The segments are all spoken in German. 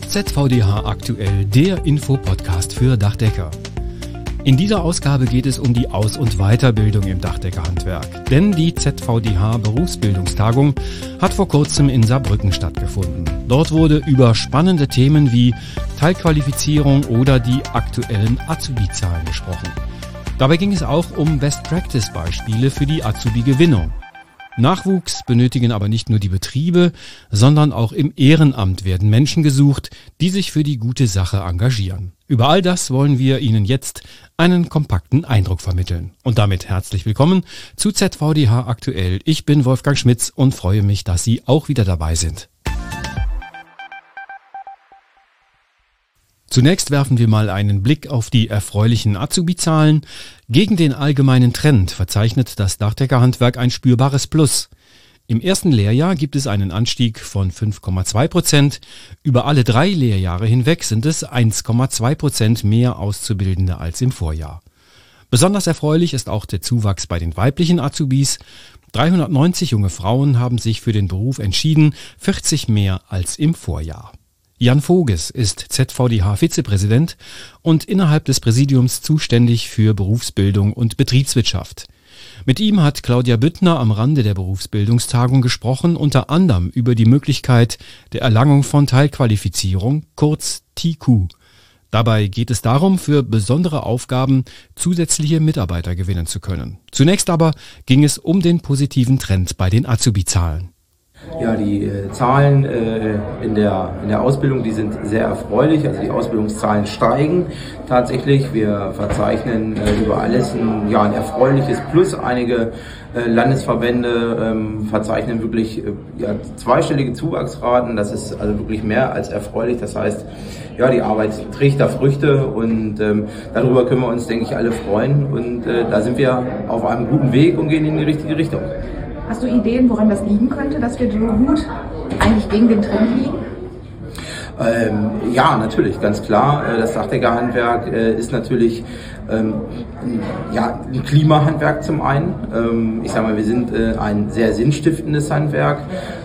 ZVDH aktuell, der Infopodcast für Dachdecker. In dieser Ausgabe geht es um die Aus- und Weiterbildung im Dachdeckerhandwerk. Denn die ZVDH Berufsbildungstagung hat vor kurzem in Saarbrücken stattgefunden. Dort wurde über spannende Themen wie Teilqualifizierung oder die aktuellen Azubi-Zahlen gesprochen. Dabei ging es auch um Best-Practice-Beispiele für die Azubi-Gewinnung. Nachwuchs benötigen aber nicht nur die Betriebe, sondern auch im Ehrenamt werden Menschen gesucht, die sich für die gute Sache engagieren. Über all das wollen wir Ihnen jetzt einen kompakten Eindruck vermitteln. Und damit herzlich willkommen zu ZVDH aktuell. Ich bin Wolfgang Schmitz und freue mich, dass Sie auch wieder dabei sind. Zunächst werfen wir mal einen Blick auf die erfreulichen Azubi-Zahlen. Gegen den allgemeinen Trend verzeichnet das Dachdeckerhandwerk ein spürbares Plus. Im ersten Lehrjahr gibt es einen Anstieg von 5,2%. Über alle 3 Lehrjahre hinweg sind es 1,2% mehr Auszubildende als im Vorjahr. Besonders erfreulich ist auch der Zuwachs bei den weiblichen Azubis. 390 junge Frauen haben sich für den Beruf entschieden, 40 mehr als im Vorjahr. Jan Voges ist ZVDH-Vizepräsident und innerhalb des Präsidiums zuständig für Berufsbildung und Betriebswirtschaft. Mit ihm hat Claudia Büttner am Rande der Berufsbildungstagung gesprochen, unter anderem über die Möglichkeit der Erlangung von Teilqualifizierung, kurz TQ. Dabei geht es darum, für besondere Aufgaben zusätzliche Mitarbeiter gewinnen zu können. Zunächst aber ging es um den positiven Trend bei den Azubi-Zahlen. Ja, die Zahlen in der Ausbildung, die sind sehr erfreulich. Also die Ausbildungszahlen steigen tatsächlich. Wir verzeichnen über alles ein erfreuliches Plus. Einige Landesverbände verzeichnen wirklich zweistellige Zuwachsraten. Das ist also wirklich mehr als erfreulich. Das heißt, die Arbeit trägt da Früchte und darüber können wir uns, denke ich, alle freuen. Und da sind wir auf einem guten Weg und gehen in die richtige Richtung. Hast du Ideen, woran das liegen könnte, dass wir so gut eigentlich gegen den Trend liegen? Ja, natürlich, ganz klar. Das Dachdeckerhandwerk ist natürlich ein Klimahandwerk zum einen. Ich sage mal, wir sind ein sehr sinnstiftendes Handwerk.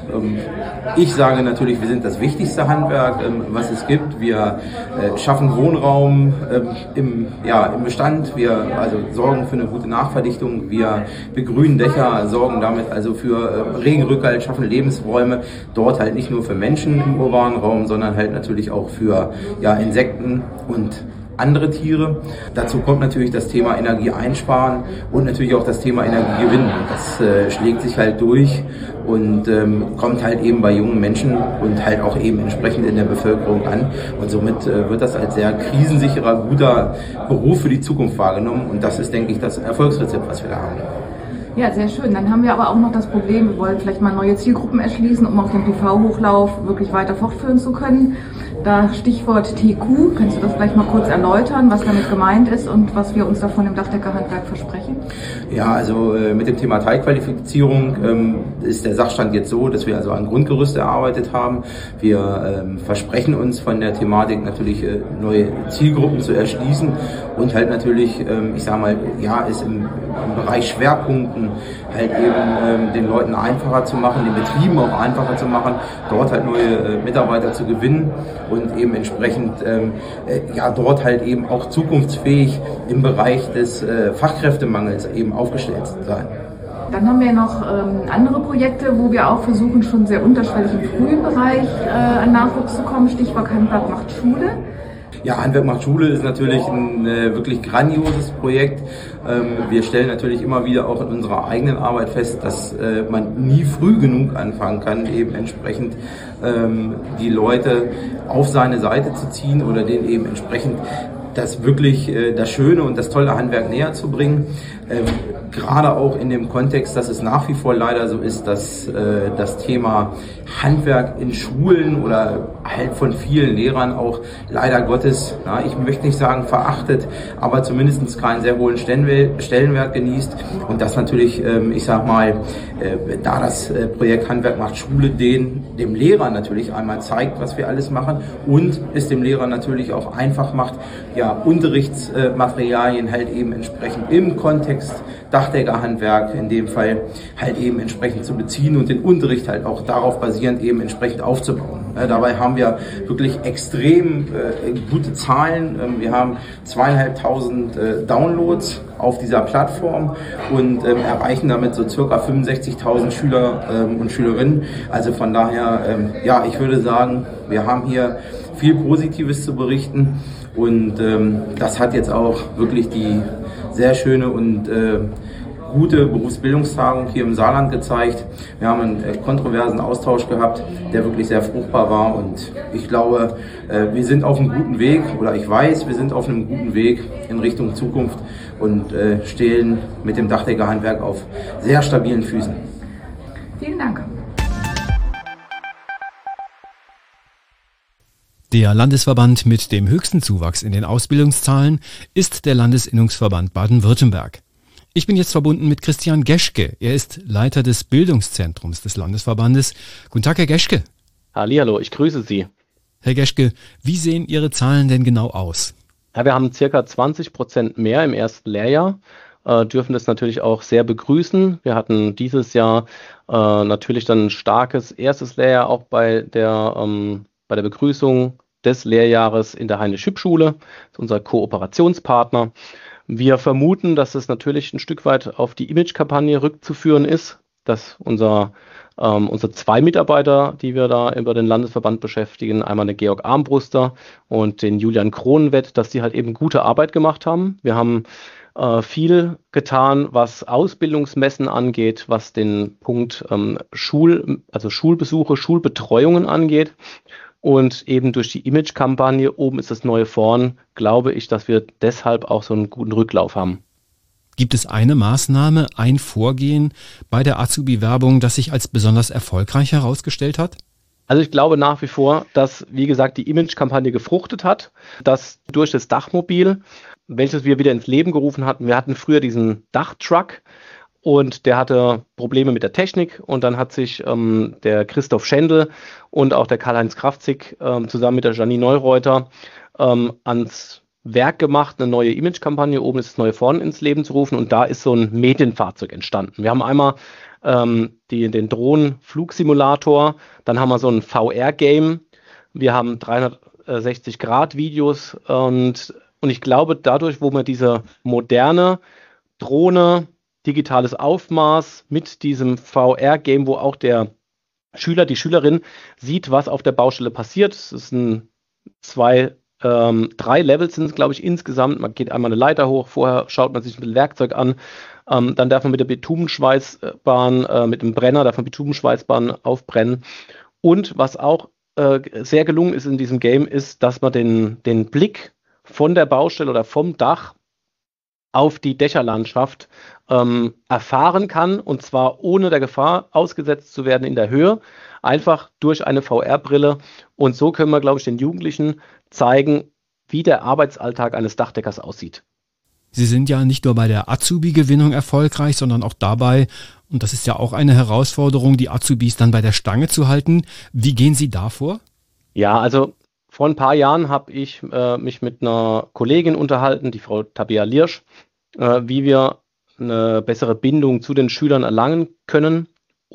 Ich sage natürlich, wir sind das wichtigste Handwerk, was es gibt. Wir schaffen Wohnraum im Bestand. Wir sorgen für eine gute Nachverdichtung. Wir begrünen Dächer, sorgen damit also für Regenrückhalt, schaffen Lebensräume. Dort halt nicht nur für Menschen im urbanen Raum, sondern halt natürlich auch für Insekten und andere Tiere. Dazu kommt natürlich das Thema Energie einsparen und natürlich auch das Thema Energie gewinnen. Das schlägt sich halt durch und kommt halt eben bei jungen Menschen und halt auch eben entsprechend in der Bevölkerung an. Und somit wird das als sehr krisensicherer, guter Beruf für die Zukunft wahrgenommen. Und das ist, denke ich, das Erfolgsrezept, was wir da haben. Ja, sehr schön. Dann haben wir aber auch noch das Problem, wir wollen vielleicht mal neue Zielgruppen erschließen, um auch den PV-Hochlauf wirklich weiter fortführen zu können. Da Stichwort TQ, kannst du das vielleicht mal kurz erläutern, was damit gemeint ist und was wir uns davon im Dachdeckerhandwerk versprechen? Ja, also mit dem Thema Teilqualifizierung ist der Sachstand jetzt so, dass wir also ein Grundgerüst erarbeitet haben. Wir versprechen uns von der Thematik natürlich neue Zielgruppen zu erschließen und halt natürlich, es im Bereich Schwerpunkten halt eben den Leuten einfacher zu machen, den Betrieben auch einfacher zu machen, dort halt neue Mitarbeiter zu gewinnen und eben entsprechend dort halt eben auch zukunftsfähig im Bereich des Fachkräftemangels eben aufgestellt zu sein. Dann haben wir noch andere Projekte, wo wir auch versuchen, schon sehr unterschwellig im frühen Bereich an Nachwuchs zu kommen. Stichwort Handwerk macht Schule. Ja, Handwerk macht Schule ist natürlich ein wirklich grandioses Projekt. Wir stellen natürlich immer wieder auch in unserer eigenen Arbeit fest, dass man nie früh genug anfangen kann, eben entsprechend die Leute auf seine Seite zu ziehen oder denen eben entsprechend das wirklich das schöne und das tolle Handwerk näher zu bringen. Gerade auch in dem Kontext, dass es nach wie vor leider so ist, dass das Thema Handwerk in Schulen oder halt von vielen Lehrern auch leider Gottes, ich möchte nicht sagen verachtet, aber zumindest keinen sehr hohen Stellenwert genießt. Und das natürlich, da das Projekt Handwerk macht Schule dem Lehrer natürlich einmal zeigt, was wir alles machen und es dem Lehrer natürlich auch einfach macht, Unterrichtsmaterialien halt eben entsprechend im Kontext Dachdeckerhandwerk in dem Fall halt eben entsprechend zu beziehen und den Unterricht halt auch darauf basierend eben entsprechend aufzubauen. Dabei haben wir wirklich extrem gute Zahlen. Wir haben 2.500 Downloads auf dieser Plattform und erreichen damit so circa 65.000 Schüler und Schülerinnen. Also von daher, ja, ich würde sagen, wir haben hier viel Positives zu berichten und das hat jetzt auch wirklich die sehr schöne und gute Berufsbildungstagung hier im Saarland gezeigt. Wir haben einen kontroversen Austausch gehabt, der wirklich sehr fruchtbar war und ich glaube, wir sind auf einem guten Weg oder ich weiß, wir sind auf einem guten Weg in Richtung Zukunft und stehen mit dem Dachdeckerhandwerk auf sehr stabilen Füßen. Vielen Dank. Der Landesverband mit dem höchsten Zuwachs in den Ausbildungszahlen ist der Landesinnungsverband Baden-Württemberg. Ich bin jetzt verbunden mit Christian Geschke. Er ist Leiter des Bildungszentrums des Landesverbandes. Guten Tag, Herr Geschke. Hallihallo, ich grüße Sie. Herr Geschke, wie sehen Ihre Zahlen denn genau aus? Ja, wir haben circa 20% mehr im ersten Lehrjahr, dürfen das natürlich auch sehr begrüßen. Wir hatten dieses Jahr natürlich dann ein starkes erstes Lehrjahr auch bei der Begrüßung des Lehrjahres in der Heinrich-Hübsch-Schule, das ist unser Kooperationspartner. Wir vermuten, dass es natürlich ein Stück weit auf die Image-Kampagne rückzuführen ist, dass unsere 2 Mitarbeiter, die wir da über den Landesverband beschäftigen, einmal den Georg Armbruster und den Julian Kronenwett, dass die halt eben gute Arbeit gemacht haben. Wir haben viel getan, was Ausbildungsmessen angeht, was den Punkt Schulbesuche, Schulbetreuungen angeht. Und eben durch die Image-Kampagne, oben ist das neue Vorn, glaube ich, dass wir deshalb auch so einen guten Rücklauf haben. Gibt es eine Maßnahme, ein Vorgehen bei der Azubi-Werbung, das sich als besonders erfolgreich herausgestellt hat? Also ich glaube nach wie vor, dass, wie gesagt, die Image-Kampagne gefruchtet hat, dass durch das Dachmobil, welches wir wieder ins Leben gerufen hatten, wir hatten früher diesen Dachtruck, und der hatte Probleme mit der Technik und dann hat sich der Christoph Schendl und auch der Karl-Heinz Kraftzig zusammen mit der Janine Neureuter ans Werk gemacht, eine neue Image-Kampagne, oben ist das neue Vorn ins Leben zu rufen und da ist so ein Medienfahrzeug entstanden. Wir haben einmal den Drohnen-Flugsimulator, dann haben wir so ein VR-Game, wir haben 360-Grad-Videos und ich glaube dadurch, wo wir diese moderne Drohne, digitales Aufmaß mit diesem VR-Game, wo auch der Schüler, die Schülerin sieht, was auf der Baustelle passiert. Es ist 3 Levels sind es, glaube ich, insgesamt. Man geht einmal eine Leiter hoch, vorher schaut man sich ein bisschen Werkzeug an, dann darf man mit der Bitumenschweißbahn, mit dem Brenner, darf man Bitumenschweißbahn aufbrennen. Und was auch sehr gelungen ist in diesem Game, ist, dass man den Blick von der Baustelle oder vom Dach auf die Dächerlandschaft erfahren kann und zwar ohne der Gefahr ausgesetzt zu werden in der Höhe, einfach durch eine VR-Brille und so können wir, glaube ich, den Jugendlichen zeigen, wie der Arbeitsalltag eines Dachdeckers aussieht. Sie sind ja nicht nur bei der Azubi-Gewinnung erfolgreich, sondern auch dabei, und das ist ja auch eine Herausforderung, die Azubis dann bei der Stange zu halten. Wie gehen Sie da vor? Ja, also vor ein paar Jahren habe ich mich mit einer Kollegin unterhalten, die Frau Tabea Liersch, wie wir eine bessere Bindung zu den Schülern erlangen können.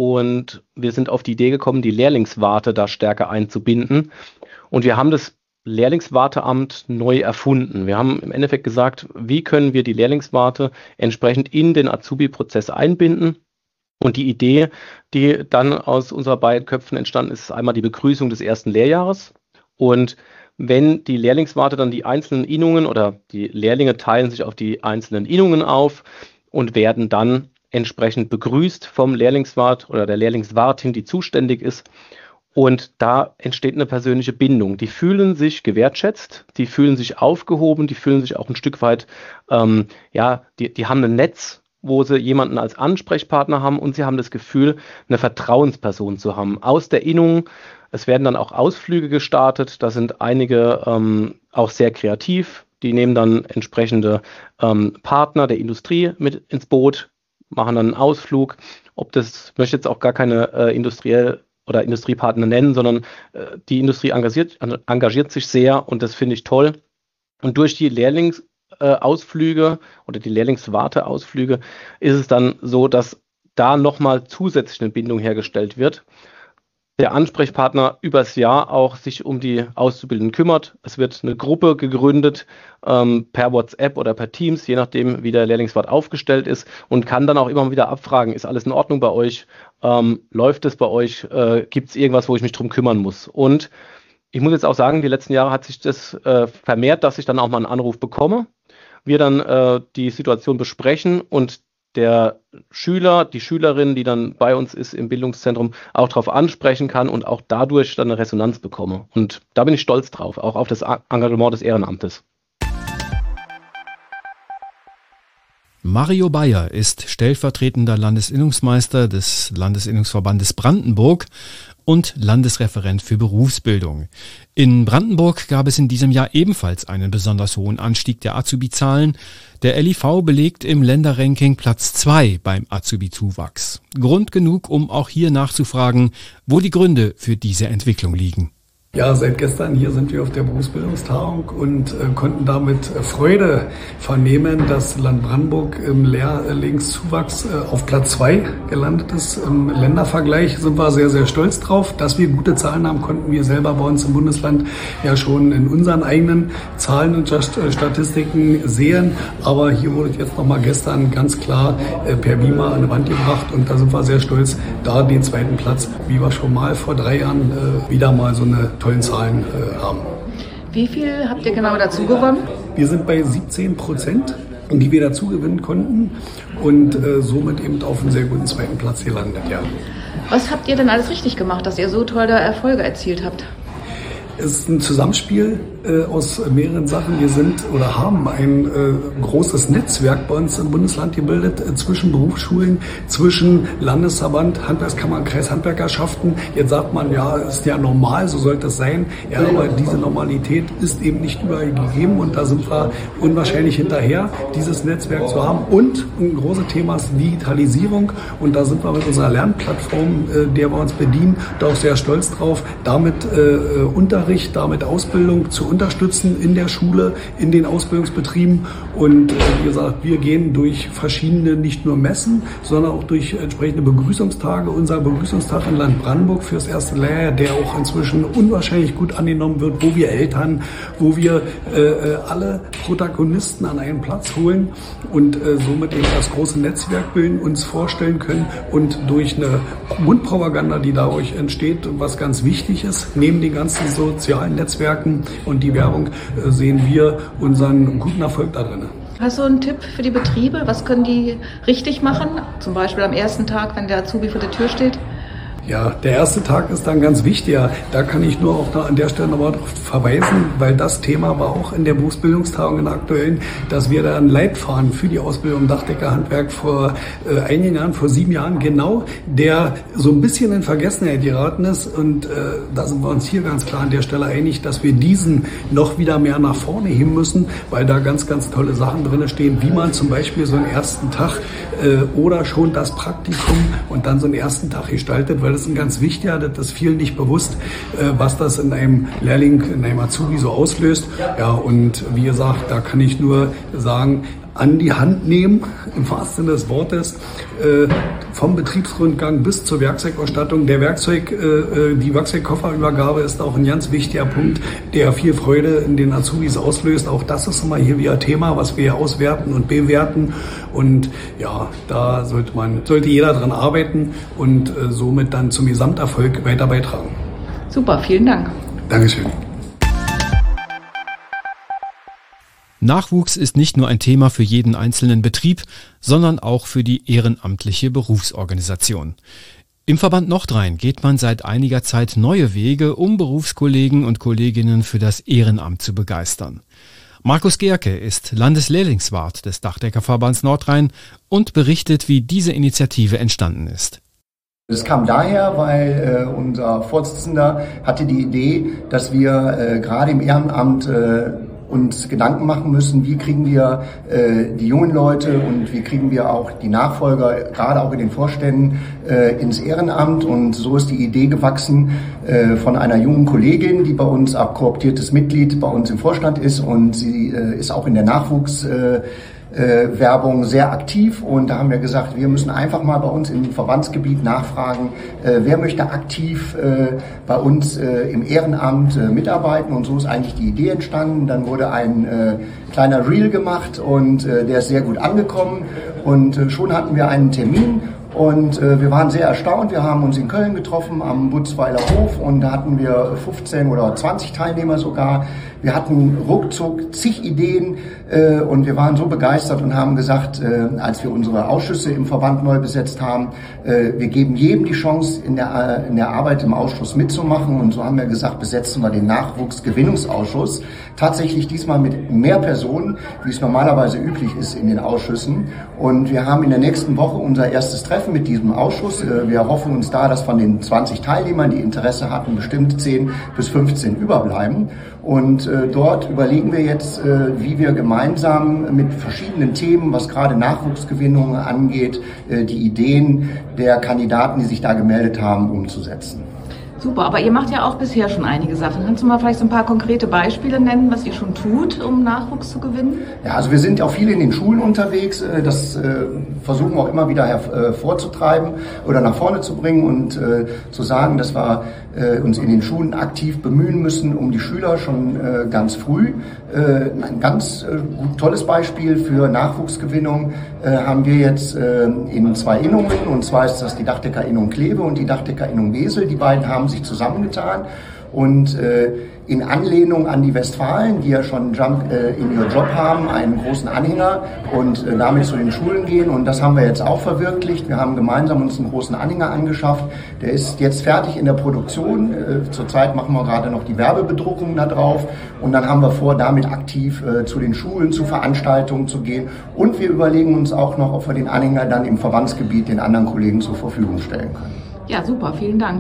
Und wir sind auf die Idee gekommen, die Lehrlingswarte da stärker einzubinden. Und wir haben das Lehrlingswarteamt neu erfunden. Wir haben im Endeffekt gesagt, wie können wir die Lehrlingswarte entsprechend in den Azubi-Prozess einbinden. Und die Idee, die dann aus unseren beiden Köpfen entstanden ist, ist einmal die Begrüßung des ersten Lehrjahres. Und wenn die Lehrlingswarte dann die einzelnen Innungen oder die Lehrlinge teilen sich auf die einzelnen Innungen auf und werden dann entsprechend begrüßt vom Lehrlingswart oder der Lehrlingswartin, die zuständig ist. Und da entsteht eine persönliche Bindung. Die fühlen sich gewertschätzt, die fühlen sich aufgehoben, die fühlen sich auch ein Stück weit, die haben ein Netz, wo sie jemanden als Ansprechpartner haben und sie haben das Gefühl, eine Vertrauensperson zu haben. Aus der Innung, es werden dann auch Ausflüge gestartet, da sind einige auch sehr kreativ, die nehmen dann entsprechende Partner der Industrie mit ins Boot, machen dann einen Ausflug. Ich möchte jetzt auch gar keine Industriepartner nennen, sondern die Industrie engagiert sich sehr und das finde ich toll. Und durch die Ausflüge oder die Lehrlingswarteausflüge ist es dann so, dass da nochmal zusätzlich eine Bindung hergestellt wird. Der Ansprechpartner übers Jahr auch sich um die Auszubildenden kümmert. Es wird eine Gruppe gegründet per WhatsApp oder per Teams, je nachdem, wie der Lehrlingswart aufgestellt ist, und kann dann auch immer wieder abfragen, ist alles in Ordnung bei euch? Läuft es bei euch? Gibt es irgendwas, wo ich mich drum kümmern muss? Und ich muss jetzt auch sagen, die letzten Jahre hat sich das vermehrt, dass ich dann auch mal einen Anruf bekomme, wir dann die Situation besprechen und der Schüler, die Schülerin, die dann bei uns ist im Bildungszentrum, auch darauf ansprechen kann und auch dadurch dann eine Resonanz bekomme. Und da bin ich stolz drauf, auch auf das Engagement des Ehrenamtes. Mario Bayer ist stellvertretender Landesinnungsmeister des Landesinnungsverbandes Brandenburg und Landesreferent für Berufsbildung. In Brandenburg gab es in diesem Jahr ebenfalls einen besonders hohen Anstieg der Azubi-Zahlen. Der LIV belegt im Länderranking Platz 2 beim Azubi-Zuwachs. Grund genug, um auch hier nachzufragen, wo die Gründe für diese Entwicklung liegen. Ja, seit gestern hier sind wir auf der Berufsbildungstagung und konnten damit Freude vernehmen, dass Land Brandenburg im Lehrlingszuwachs auf Platz 2 gelandet ist. Im Ländervergleich sind wir sehr, sehr stolz drauf. Dass wir gute Zahlen haben, konnten wir selber bei uns im Bundesland ja schon in unseren eigenen Zahlen und Statistiken sehen. Aber hier wurde jetzt nochmal gestern ganz klar per Beamer an die Wand gebracht und da sind wir sehr stolz, da den zweiten Platz, wie wir schon mal vor 3 Jahren wieder mal so eine tollen Zahlen haben. Wie viel habt ihr genau dazu gewonnen? Wir sind bei 17%, die wir dazu gewinnen konnten und somit eben auf einen sehr guten zweiten Platz gelandet. Ja. Was habt ihr denn alles richtig gemacht, dass ihr so tolle Erfolge erzielt habt? Es ist ein Zusammenspiel aus mehreren Sachen. Wir sind oder haben ein großes Netzwerk bei uns im Bundesland gebildet zwischen Berufsschulen, zwischen Landesverband, Handwerkskammer und Kreishandwerkerschaften. Jetzt sagt man, ja, ist ja normal, so sollte es sein. Ja, aber diese Normalität ist eben nicht überall gegeben und da sind wir unwahrscheinlich hinterher, dieses Netzwerk zu haben. Und ein großes Thema ist Digitalisierung und da sind wir mit unserer Lernplattform, der wir uns bedienen, da auch sehr stolz drauf, damit Unterricht, damit Ausbildung zu unterstützen in der Schule, in den Ausbildungsbetrieben. Und wie gesagt, wir gehen durch verschiedene, nicht nur Messen, sondern auch durch entsprechende Begrüßungstage. Unser Begrüßungstag in Land Brandenburg fürs erste Lehrjahr, der auch inzwischen unwahrscheinlich gut angenommen wird, wo wir Eltern, wo wir alle Protagonisten an einen Platz holen und somit eben das große Netzwerk bilden, uns vorstellen können und durch eine Mundpropaganda, die dadurch entsteht, was ganz wichtig ist, neben den ganzen sozialen Netzwerken und die Werbung, sehen wir unseren guten Erfolg da drin. Hast du einen Tipp für die Betriebe? Was können die richtig machen? Zum Beispiel am ersten Tag, wenn der Azubi vor der Tür steht? Ja, der erste Tag ist dann ganz wichtig. Da kann ich nur auch an der Stelle nochmal darauf verweisen, weil das Thema war auch in der Berufsbildungstagung in der aktuellen, dass wir da einen Leitfaden für die Ausbildung im Dachdeckerhandwerk vor einigen Jahren, vor 7 Jahren genau, der so ein bisschen in Vergessenheit geraten ist. Und da sind wir uns hier ganz klar an der Stelle einig, dass wir diesen noch wieder mehr nach vorne heben müssen, weil da ganz, ganz tolle Sachen drin stehen, wie man zum Beispiel so einen ersten Tag oder schon das Praktikum und dann so einen ersten Tag gestaltet, weil das ist ein ganz wichtiger, das ist vielen nicht bewusst, was das in einem Lehrling, in einem Azubi so auslöst. Ja, und wie gesagt, da kann ich nur sagen, an die Hand nehmen, im wahrsten Sinne des Wortes, vom Betriebsrundgang bis zur Werkzeugausstattung. Die Werkzeugkofferübergabe ist auch ein ganz wichtiger Punkt, der viel Freude in den Azubis auslöst. Auch das ist immer hier wieder Thema, was wir auswerten und bewerten. Und ja, da sollte jeder dran arbeiten und somit dann zum Gesamterfolg weiter beitragen. Super, vielen Dank. Dankeschön. Nachwuchs ist nicht nur ein Thema für jeden einzelnen Betrieb, sondern auch für die ehrenamtliche Berufsorganisation. Im Verband Nordrhein geht man seit einiger Zeit neue Wege, um Berufskollegen und Kolleginnen für das Ehrenamt zu begeistern. Markus Gerke ist Landeslehrlingswart des Dachdeckerverbands Nordrhein und berichtet, wie diese Initiative entstanden ist. Das kam daher, weil unser Vorsitzender hatte die Idee, dass wir gerade im Ehrenamt uns Gedanken machen müssen, wie kriegen wir die jungen Leute und wie kriegen wir auch die Nachfolger, gerade auch in den Vorständen, ins Ehrenamt. Und so ist die Idee gewachsen von einer jungen Kollegin, die bei uns abkooptiertes Mitglied bei uns im Vorstand ist, und sie ist auch in der Nachwuchswerbung sehr aktiv, und da haben wir gesagt, wir müssen einfach mal bei uns im Verbandsgebiet nachfragen, wer möchte aktiv bei uns im Ehrenamt mitarbeiten, und so ist eigentlich die Idee entstanden. Dann wurde ein kleiner Reel gemacht, und der ist sehr gut angekommen, und schon hatten wir einen Termin. Und wir waren sehr erstaunt. Wir haben uns in Köln getroffen am Butzweiler Hof, und da hatten wir 15 oder 20 Teilnehmer sogar. Wir hatten ruckzuck zig Ideen und wir waren so begeistert und haben gesagt, als wir unsere Ausschüsse im Verband neu besetzt haben, wir geben jedem die Chance, in der Arbeit im Ausschuss mitzumachen. Und so haben wir gesagt, besetzen wir den Nachwuchsgewinnungsausschuss. Tatsächlich diesmal mit mehr Personen, wie es normalerweise üblich ist in den Ausschüssen. Und wir haben in der nächsten Woche unser erstes Treffen mit diesem Ausschuss. Wir hoffen uns da, dass von den 20 Teilnehmern, die Interesse hatten, bestimmt 10 bis 15 überbleiben. Und dort überlegen wir jetzt, wie wir gemeinsam mit verschiedenen Themen, was gerade Nachwuchsgewinnung angeht, die Ideen der Kandidaten, die sich da gemeldet haben, umzusetzen. Super, aber ihr macht ja auch bisher schon einige Sachen. Kannst du mal vielleicht so ein paar konkrete Beispiele nennen, was ihr schon tut, um Nachwuchs zu gewinnen? Ja, also wir sind auch viel in den Schulen unterwegs. Das versuchen wir auch immer wieder hervorzutreiben oder nach vorne zu bringen und zu sagen, dass wir uns in den Schulen aktiv bemühen müssen um die Schüler schon ganz früh. Ein ganz tolles Beispiel für Nachwuchsgewinnung haben wir jetzt in 2 Innungen, und zwar ist das die Dachdecker-Innung Kleve und die Dachdecker-Innung Wesel. Die beiden haben sich zusammengetan und in Anlehnung an die Westfalen, die ja schon in ihr Job haben, einen großen Anhänger und damit zu den Schulen gehen, und das haben wir jetzt auch verwirklicht. Wir haben gemeinsam uns einen großen Anhänger angeschafft, der ist jetzt fertig in der Produktion. Zurzeit machen wir gerade noch die Werbebedruckung da drauf, und dann haben wir vor, damit aktiv zu den Schulen, zu Veranstaltungen zu gehen, und wir überlegen uns auch noch, ob wir den Anhänger dann im Verbandsgebiet den anderen Kollegen zur Verfügung stellen können. Ja, super, vielen Dank.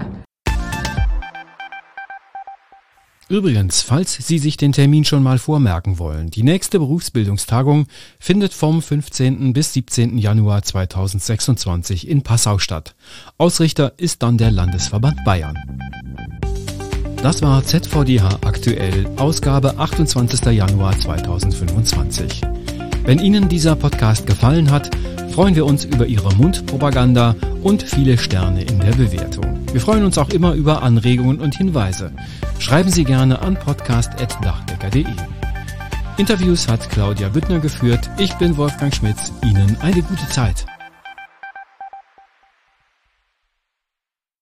Übrigens, falls Sie sich den Termin schon mal vormerken wollen, die nächste Berufsbildungstagung findet vom 15. bis 17. Januar 2026 in Passau statt. Ausrichter ist dann der Landesverband Bayern. Das war ZVDH aktuell, Ausgabe 28. Januar 2025. Wenn Ihnen dieser Podcast gefallen hat, freuen wir uns über Ihre Mundpropaganda und viele Sterne in der Bewertung. Wir freuen uns auch immer über Anregungen und Hinweise. Schreiben Sie gerne an podcast@dachdecker.de. Interviews hat Claudia Büttner geführt. Ich bin Wolfgang Schmitz. Ihnen eine gute Zeit.